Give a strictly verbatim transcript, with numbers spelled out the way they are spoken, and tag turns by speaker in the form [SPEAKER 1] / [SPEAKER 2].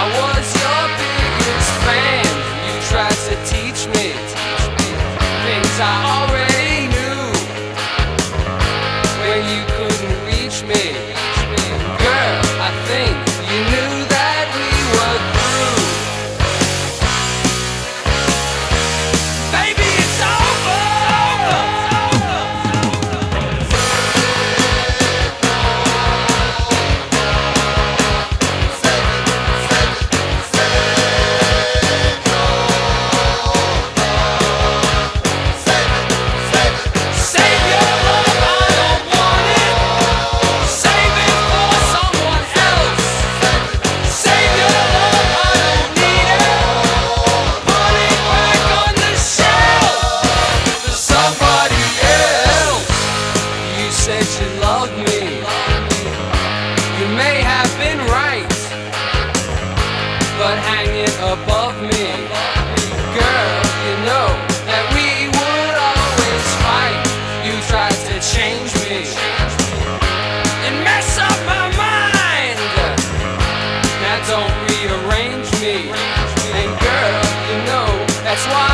[SPEAKER 1] I was your biggest fan. You tried to teach me things I already knew when you couldn't reach me. Girl, I think you knew that we were through. Baby, it's over. Save your love, I don't want it. Save it for someone else. Save your love, I don't need it. Put it back on the shelf for somebody else. You said you loved me. You may have been right, but hanging above me, girl, you know that we would always fight. You tried to change me and mess up my mind. Now don't rearrange me, and girl, you know that's why